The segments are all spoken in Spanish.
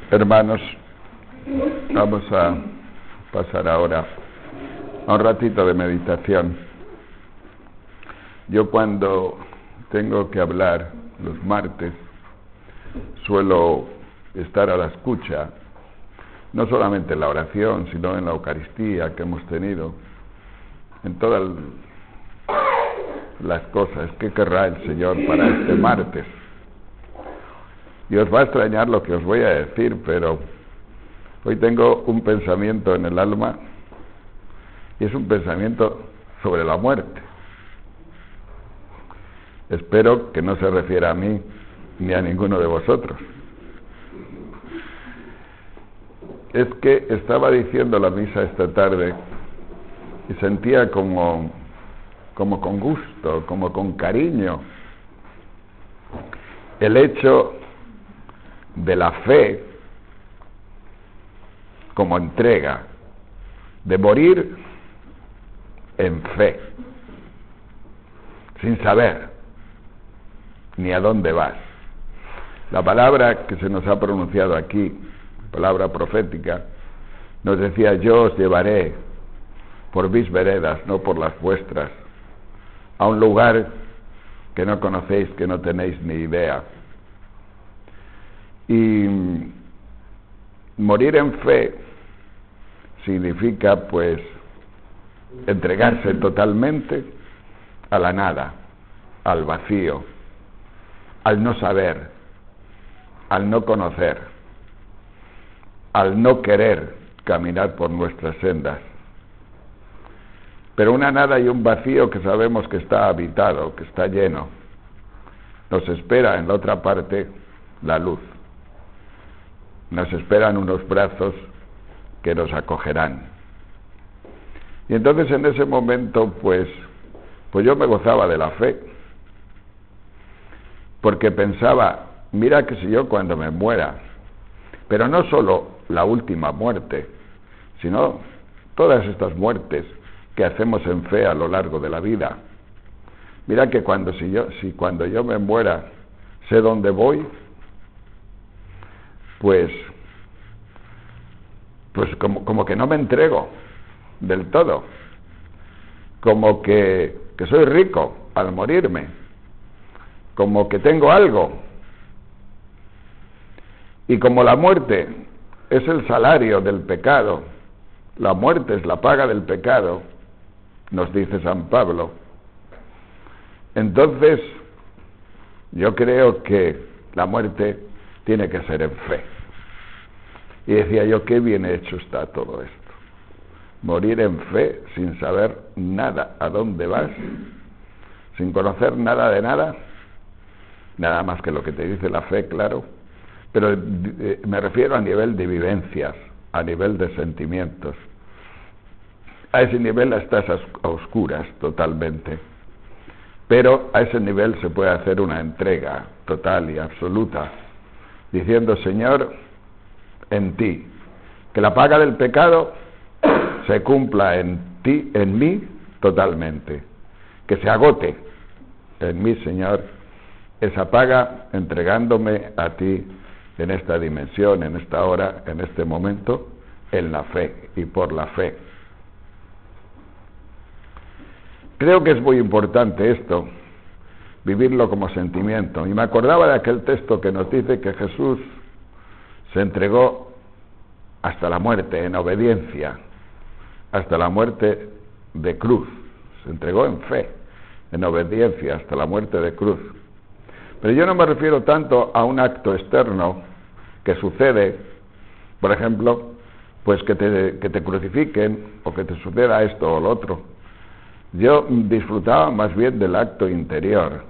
Hermanos, vamos a pasar ahora a un ratito de meditación. Yo cuando tengo que hablar los martes suelo estar a la escucha, no solamente en la oración, sino en la Eucaristía que hemos tenido, en todas las cosas que querrá el Señor para este martes. Y os va a extrañar lo que os voy a decir, pero hoy tengo un pensamiento en el alma, y es un pensamiento sobre la muerte. Espero que no se refiera a mí ni a ninguno de vosotros. Es que estaba diciendo la misa esta tarde y sentía como con gusto, como con cariño, el hecho de la fe como entrega, de morir en fe, sin saber ni a dónde vas. La palabra que se nos ha pronunciado aquí, palabra profética, nos decía: yo os llevaré por mis veredas, no por las vuestras, a un lugar que no conocéis, que no tenéis ni idea. Y morir en fe significa, pues, entregarse totalmente a la nada, al vacío, al no saber, al no conocer, al no querer caminar por nuestras sendas. Pero una nada y un vacío que sabemos que está habitado, que está lleno. Nos espera en la otra parte la luz. Nos esperan unos brazos que nos acogerán. Y entonces en ese momento pues yo me gozaba de la fe, porque pensaba: mira que si yo cuando me muera, pero no solo la última muerte, sino todas estas muertes que hacemos en fe a lo largo de la vida, mira que cuando yo me muera sé dónde voy, pues como que no me entrego del todo, como que soy rico al morirme, como que tengo algo. Y como la muerte es el salario del pecado, la muerte es la paga del pecado, nos dice San Pablo, entonces yo creo que la muerte tiene que ser en fe. Y decía yo: qué bien hecho está todo esto. Morir en fe, sin saber nada a dónde vas, sin conocer nada de nada, nada más que lo que te dice la fe, claro, pero me refiero a nivel de vivencias, a nivel de sentimientos. A ese nivel estás a oscuras totalmente, pero a ese nivel se puede hacer una entrega total y absoluta, diciendo: Señor, en ti, que la paga del pecado se cumpla en ti, en mí, totalmente, que se agote en mí, Señor, esa paga, entregándome a ti en esta dimensión, en esta hora, en este momento, en la fe y por la fe. Creo que es muy importante esto, vivirlo como sentimiento. Y me acordaba de aquel texto que nos dice que Jesús se entregó hasta la muerte en obediencia, hasta la muerte de cruz. Se entregó en fe, en obediencia, hasta la muerte de cruz. Pero yo no me refiero tanto a un acto externo que sucede, por ejemplo, pues que te crucifiquen, o que te suceda esto o lo otro. Yo disfrutaba más bien del acto interior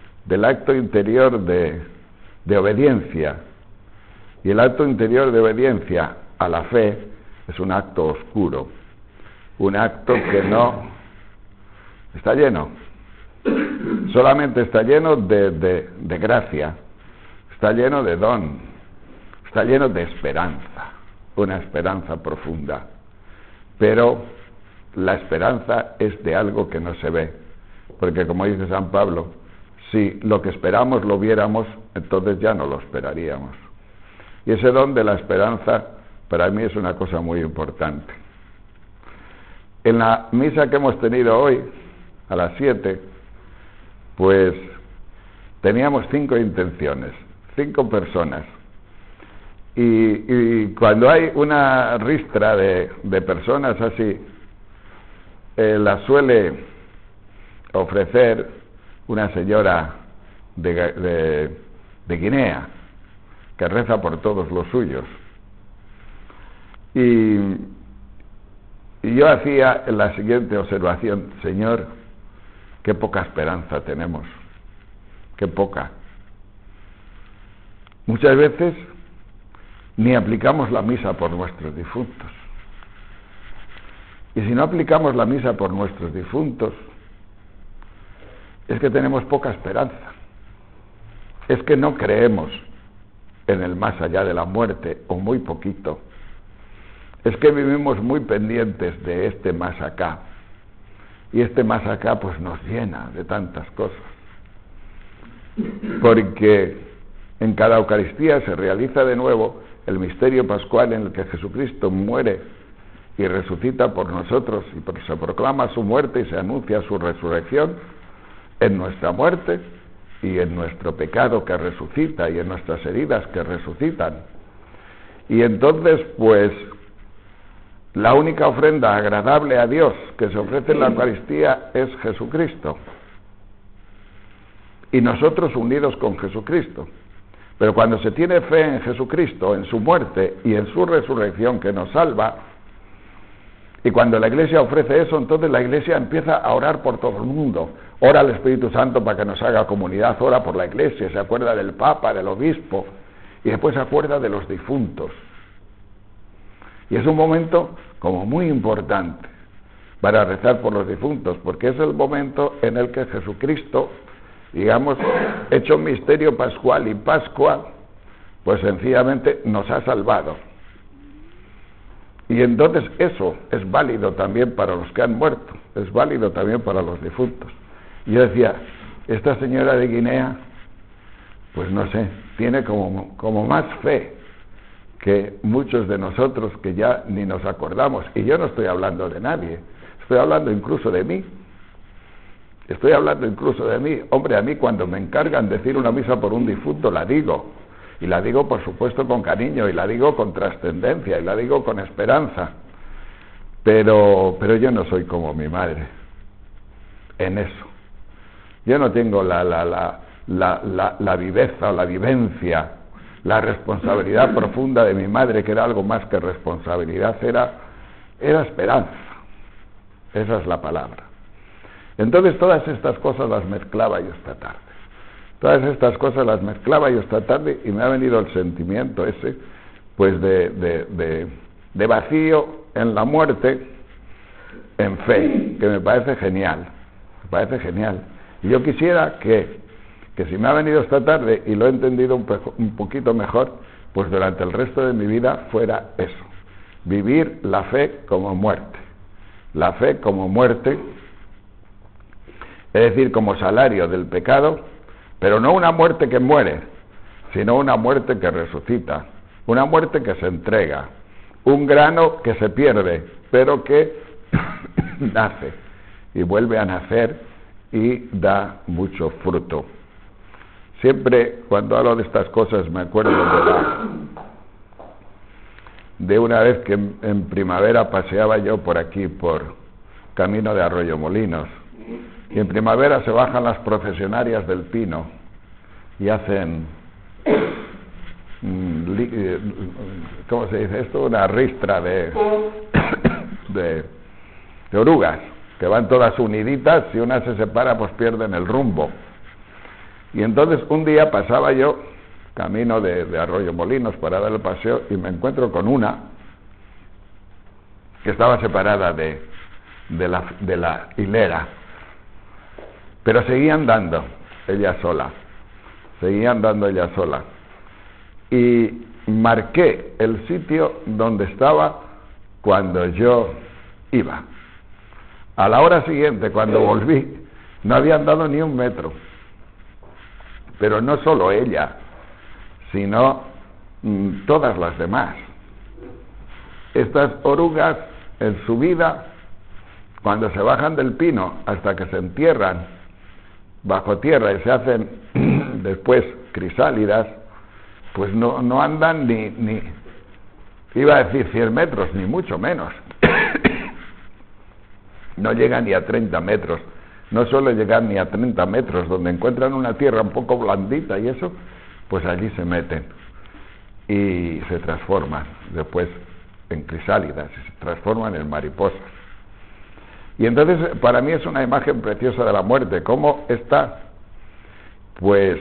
de obediencia. Y el acto interior de obediencia a la fe es un acto oscuro, un acto que no está lleno, solamente está lleno de gracia, está lleno de don, está lleno de esperanza, una esperanza profunda. Pero la esperanza es de algo que no se ve, porque como dice San Pablo, si lo que esperamos lo viéramos, entonces ya no lo esperaríamos. Y ese don de la esperanza para mí es una cosa muy importante. En la misa que hemos tenido hoy, a las 7, pues teníamos 5 intenciones, 5 personas. Y cuando hay una ristra de personas así, la suele ofrecer una señora de Guinea, que reza por todos los suyos. Y yo hacía la siguiente observación: Señor, qué poca esperanza tenemos, qué poca. Muchas veces ni aplicamos la misa por nuestros difuntos. Y si no aplicamos la misa por nuestros difuntos, es que tenemos poca esperanza. Es que no creemos en el más allá de la muerte, o muy poquito. Es que vivimos muy pendientes de este más acá. Y este más acá pues nos llena de tantas cosas. Porque en cada Eucaristía se realiza de nuevo el misterio pascual en el que Jesucristo muere y resucita por nosotros, y se proclama su muerte y se anuncia su resurrección en nuestra muerte y en nuestro pecado que resucita y en nuestras heridas que resucitan. Y entonces pues la única ofrenda agradable a Dios que se ofrece en la Eucaristía es Jesucristo, y nosotros unidos con Jesucristo. Pero cuando se tiene fe en Jesucristo, en su muerte y en su resurrección que nos salva, y cuando la Iglesia ofrece eso, entonces la Iglesia empieza a orar por todo el mundo. Ora al Espíritu Santo para que nos haga comunidad, ora por la Iglesia, se acuerda del Papa, del Obispo, y después se acuerda de los difuntos. Y es un momento como muy importante para rezar por los difuntos, porque es el momento en el que Jesucristo, digamos, hecho misterio pascual y Pascua, pues sencillamente nos ha salvado. Y entonces eso es válido también para los que han muerto, es válido también para los difuntos. Y yo decía, esta señora de Guinea, pues no sé, tiene como más fe que muchos de nosotros que ya ni nos acordamos. Y yo no estoy hablando de nadie, estoy hablando incluso de mí. Estoy hablando incluso de mí. Hombre, a mí cuando me encargan decir una misa por un difunto, la digo. Y la digo, por supuesto, con cariño, y la digo con trascendencia, y la digo con esperanza. Pero yo no soy como mi madre en eso. Yo no tengo la viveza o la vivencia, la responsabilidad profunda de mi madre, que era algo más que responsabilidad, era esperanza. Esa es la palabra. Entonces todas estas cosas las mezclaba yo esta tarde. Todas estas cosas las mezclaba yo esta tarde y me ha venido el sentimiento ese, pues de vacío en la muerte, en fe, que me parece genial. Me parece genial. Y yo quisiera que si me ha venido esta tarde y lo he entendido un poquito mejor, pues durante el resto de mi vida fuera eso. Vivir la fe como muerte. La fe como muerte, es decir, como salario del pecado, pero no una muerte que muere, sino una muerte que resucita, una muerte que se entrega, un grano que se pierde, pero que nace y vuelve a nacer y da mucho fruto. Siempre cuando hablo de estas cosas me acuerdo de una vez que en primavera paseaba yo por aquí, por camino de Arroyomolinos, y en primavera se bajan las procesionarias del Pino y hacen, ¿cómo se dice esto? Una ristra de orugas, que van todas uniditas, si una se separa pues pierden el rumbo. Y entonces un día pasaba yo camino de Arroyomolinos para dar el paseo y me encuentro con una que estaba separada de la hilera, pero seguía andando ella sola, y marqué el sitio donde estaba cuando yo iba. A la hora siguiente, cuando volví, no había andado ni un metro, pero no solo ella, sino todas las demás. Estas orugas en su vida, cuando se bajan del pino hasta que se entierran bajo tierra y se hacen después crisálidas, pues no andan ni iba a decir 100 metros, ni mucho menos. No llegan ni a 30 metros. No suele llegar ni a 30 metros. Donde encuentran una tierra un poco blandita y eso, pues allí se meten y se transforman después en crisálidas, se transforman en mariposas. Y entonces para mí es una imagen preciosa de la muerte, cómo está, pues,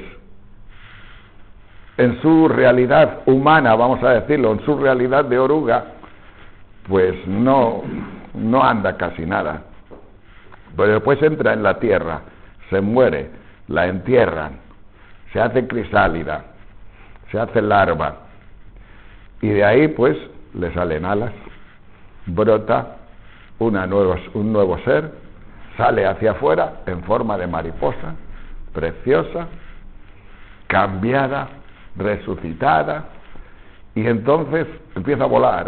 en su realidad humana, vamos a decirlo, en su realidad de oruga, pues no anda casi nada. Pero después entra en la tierra, se muere, la entierran, se hace crisálida, se hace larva, y de ahí pues le salen alas, brota un nuevo ser, sale hacia afuera en forma de mariposa, preciosa, cambiada, resucitada, y entonces empieza a volar,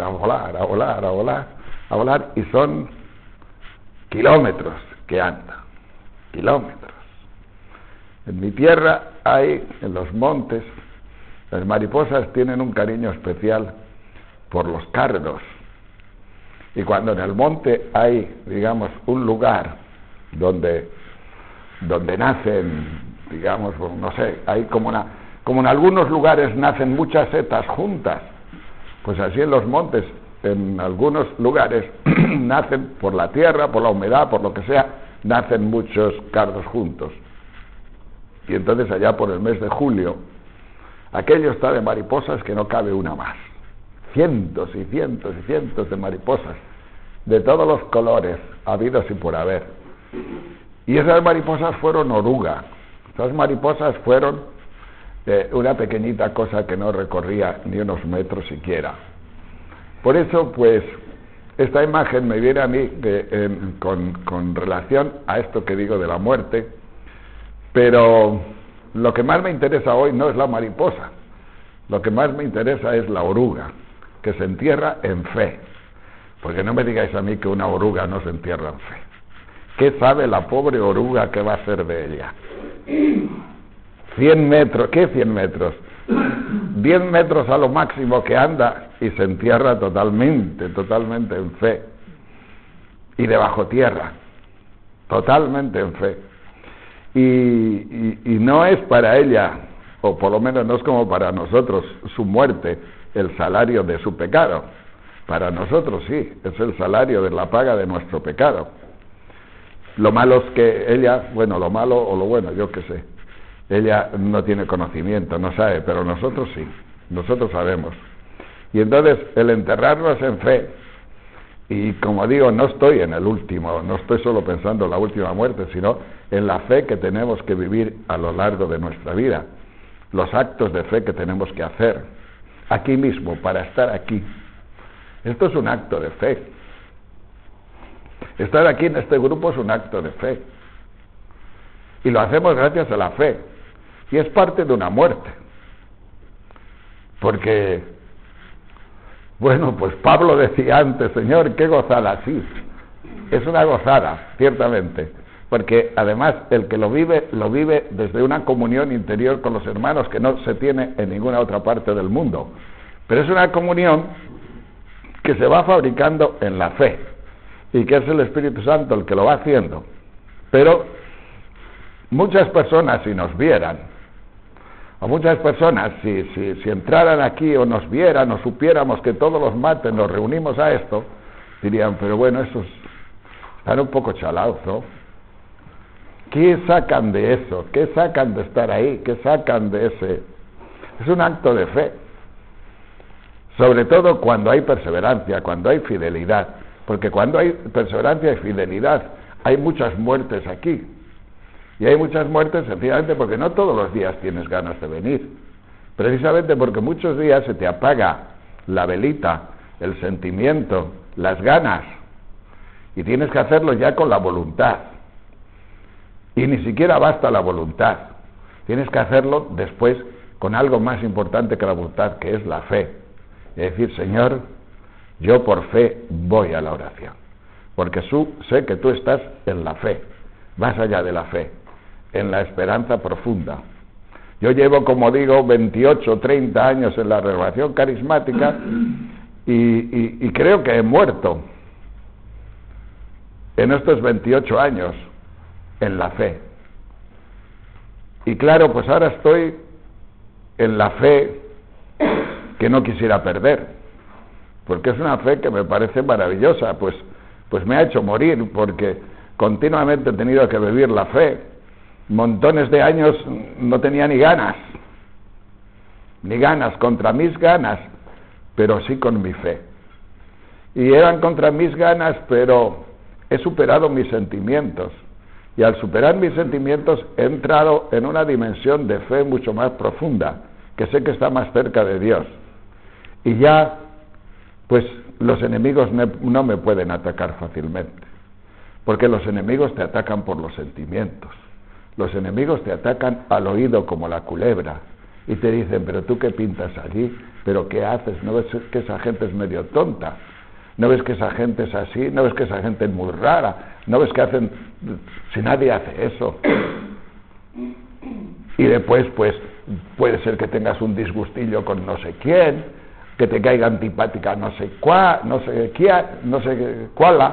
y son kilómetros que anda, kilómetros. En mi tierra hay, en los montes, las mariposas tienen un cariño especial por los cardos, y cuando en el monte hay, digamos, un lugar donde nacen, digamos, no sé, hay como en algunos lugares nacen muchas setas juntas, pues así en los montes, en algunos lugares nacen por la tierra, por la humedad, por lo que sea, nacen muchos cardos juntos. Y entonces allá por el mes de julio, aquello está de mariposas que no cabe una más. Cientos y cientos y cientos de mariposas, de todos los colores, habidos y por haber. Y esas mariposas fueron oruga. Esas mariposas fueron una pequeñita cosa que no recorría ni unos metros siquiera. Por eso, pues, esta imagen me viene a mí con relación a esto que digo de la muerte, pero lo que más me interesa hoy no es la mariposa, lo que más me interesa es la oruga, que se entierra en fe, porque no me digáis a mí que una oruga no se entierra en fe. ¿Qué sabe la pobre oruga que va a ser de ella? 100 metros, ¿qué 100 metros? 10 metros a lo máximo que anda y se entierra totalmente en fe. Y debajo tierra, totalmente en fe. Y no es para ella, o por lo menos no es como para nosotros, su muerte, el salario de su pecado. Para nosotros sí, es el salario de la paga de nuestro pecado. Lo malo es que ella, bueno, lo malo o lo bueno, yo qué sé, ella no tiene conocimiento, no sabe, pero nosotros sí, nosotros sabemos. Y entonces el enterrarnos en fe, y como digo, no estoy en el último, no estoy solo pensando en la última muerte, sino en la fe que tenemos que vivir a lo largo de nuestra vida, los actos de fe que tenemos que hacer, aquí mismo, para estar aquí. Esto es un acto de fe. Estar aquí en este grupo es un acto de fe. Y lo hacemos gracias a la fe. Y es parte de una muerte. Porque, bueno, pues Pablo decía antes, Señor, qué gozada, sí. Es una gozada, ciertamente. Porque además el que lo vive desde una comunión interior con los hermanos que no se tiene en ninguna otra parte del mundo. Pero es una comunión que se va fabricando en la fe. Y que es el Espíritu Santo el que lo va haciendo. Pero muchas personas, si nos vieran, o muchas personas, si entraran aquí o nos vieran o supiéramos que todos los martes nos reunimos a esto, dirían, pero bueno, esos están un poco chalados, ¿no? ¿Qué sacan de eso? ¿Qué sacan de estar ahí? ¿Qué sacan de ese? Es un acto de fe. Sobre todo cuando hay perseverancia, cuando hay fidelidad. Porque cuando hay perseverancia y fidelidad, hay muchas muertes aquí. Y hay muchas muertes sencillamente porque no todos los días tienes ganas de venir. Precisamente porque muchos días se te apaga la velita, el sentimiento, las ganas. Y tienes que hacerlo ya con la voluntad. Y ni siquiera basta la voluntad. Tienes que hacerlo después con algo más importante que la voluntad, que es la fe. Es decir, Señor, yo por fe voy a la oración, porque sé que tú estás en la fe, más allá de la fe, en la esperanza profunda. Yo llevo, como digo, 28, 30 años en la renovación carismática y creo que he muerto en estos 28 años en la fe. Y claro, pues ahora estoy en la fe que no quisiera perder, porque es una fe que me parece maravillosa, pues me ha hecho morir, porque continuamente he tenido que vivir la fe. Montones de años no tenía ni ganas contra mis ganas, pero sí con mi fe. Y eran contra mis ganas, pero he superado mis sentimientos. Y al superar mis sentimientos he entrado en una dimensión de fe mucho más profunda, que sé que está más cerca de Dios. Y ya, pues los enemigos no me pueden atacar fácilmente, porque los enemigos te atacan por los sentimientos. Los enemigos te atacan al oído como la culebra y te dicen, pero tú qué pintas allí, pero qué haces, ¿no ves que esa gente es medio tonta? ¿No ves que esa gente es así? ¿No ves que esa gente es muy rara? ¿No ves que hacen, si nadie hace eso? Y después, pues, puede ser que tengas un disgustillo con no sé quién, que te caiga antipática no sé cuál, no sé cuál,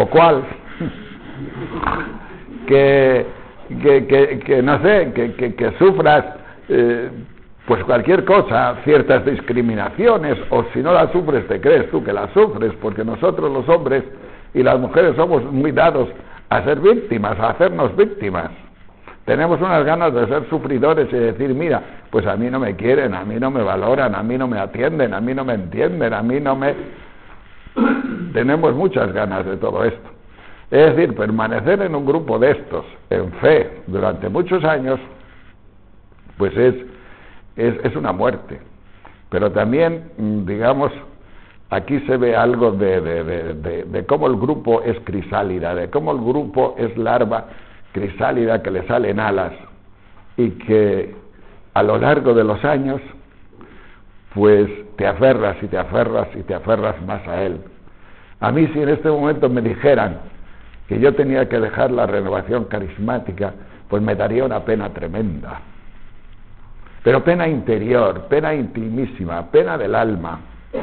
que no sé, que sufras pues cualquier cosa, ciertas discriminaciones, o si no las sufres te crees tú que las sufres, porque nosotros los hombres y las mujeres somos muy dados a ser víctimas, a hacernos víctimas. Tenemos unas ganas de ser sufridores y decir, mira, pues a mí no me quieren, a mí no me valoran, a mí no me atienden, a mí no me entienden, a mí no me... Tenemos muchas ganas de todo esto. Es decir, permanecer en un grupo de estos, en fe, durante muchos años, pues es una muerte. Pero también, digamos, aquí se ve algo de cómo el grupo es crisálida, de cómo el grupo es larva crisálida que le salen alas y que a lo largo de los años, pues te aferras y te aferras y te aferras más a él. A mí, si en este momento me dijeran que yo tenía que dejar la renovación carismática, pues me daría una pena tremenda, pero pena interior, pena intimísima, pena del alma.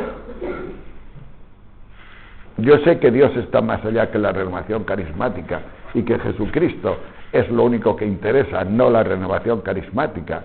Yo sé que Dios está más allá que la renovación carismática y que Jesucristo es lo único que interesa, no la renovación carismática,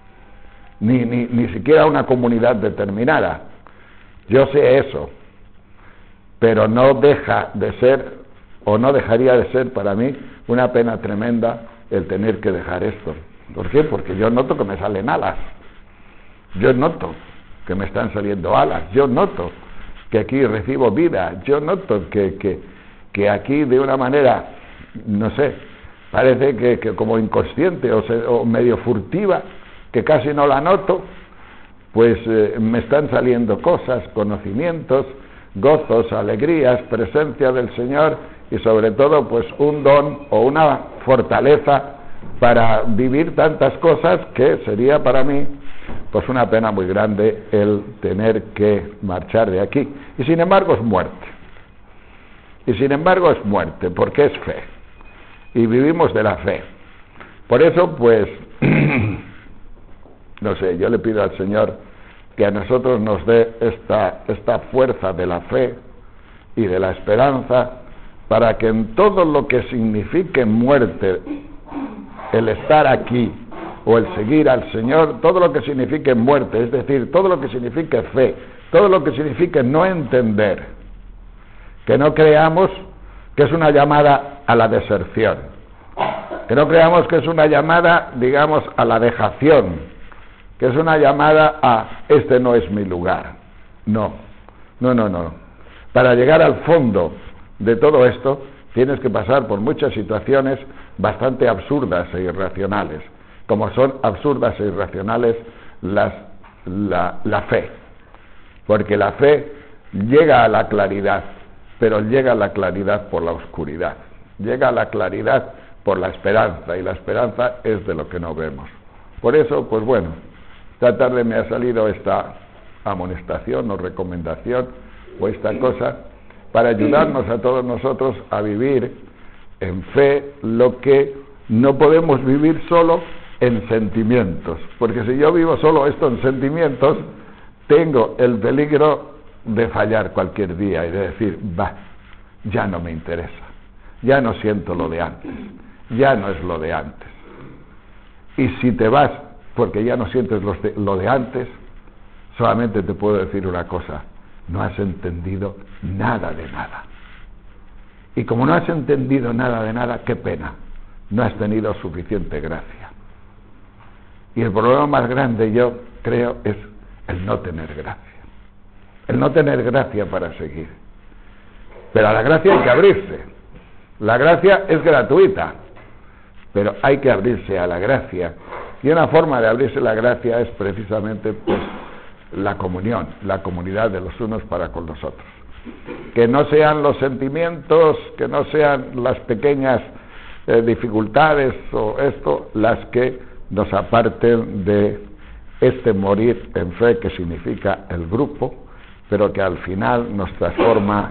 ni siquiera una comunidad determinada. Yo sé eso, pero no deja de ser, o no dejaría de ser para mí una pena tremenda el tener que dejar esto. ¿Por qué? Porque yo noto que me salen alas, yo noto que me están saliendo alas, yo noto que aquí recibo vida, yo noto que aquí de una manera, no sé, parece que como inconsciente o medio furtiva, que casi no la noto, pues me están saliendo cosas, conocimientos, gozos, alegrías, presencia del Señor y sobre todo pues un don o una fortaleza para vivir tantas cosas que sería para mí pues una pena muy grande el tener que marchar de aquí. Y sin embargo es muerte. Y sin embargo es muerte, porque es fe. Y vivimos de la fe. Por eso, pues, no sé, yo le pido al Señor que a nosotros nos dé esta fuerza de la fe y de la esperanza para que en todo lo que signifique muerte, el estar aquí o el seguir al Señor, todo lo que signifique muerte, es decir, todo lo que signifique fe, todo lo que signifique no entender, que no creamos que es una llamada a la deserción, que no creamos que es una llamada, digamos, a la dejación, que es una llamada a este no es mi lugar. No. Para llegar al fondo de todo esto tienes que pasar por muchas situaciones bastante absurdas e irracionales, como son absurdas e irracionales la fe, porque la fe llega a la claridad, pero llega a la claridad por la oscuridad, llega a la claridad por la esperanza, y la esperanza es de lo que no vemos. Por eso, pues bueno, Esta tarde me ha salido esta amonestación o recomendación o esta cosa para ayudarnos a todos nosotros a vivir en fe lo que no podemos vivir solo en sentimientos, porque si yo vivo solo esto en sentimientos, tengo el peligro de fallar cualquier día y de decir, ya no me interesa, ya no siento lo de antes, ya no es lo de antes. Y si te vas porque ya no sientes lo de antes, solamente te puedo decir una cosa: no has entendido nada de nada. Y como no has entendido nada de nada, qué pena, no has tenido suficiente gracia. Y el problema más grande, yo creo, es el no tener gracia. El no tener gracia para seguir. Pero a la gracia hay que abrirse. La gracia es gratuita, pero hay que abrirse a la gracia. Y una forma de abrirse a la gracia es precisamente pues la comunión, la comunidad de los unos para con los otros. Que no sean los sentimientos, que no sean las pequeñas dificultades o esto las que nos aparten de este morir en fe que significa el grupo, pero que al final nos transforma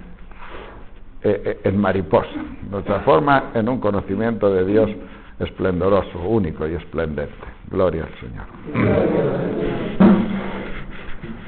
en mariposa, nos transforma en un conocimiento de Dios esplendoroso, único y esplendente. Gloria al Señor.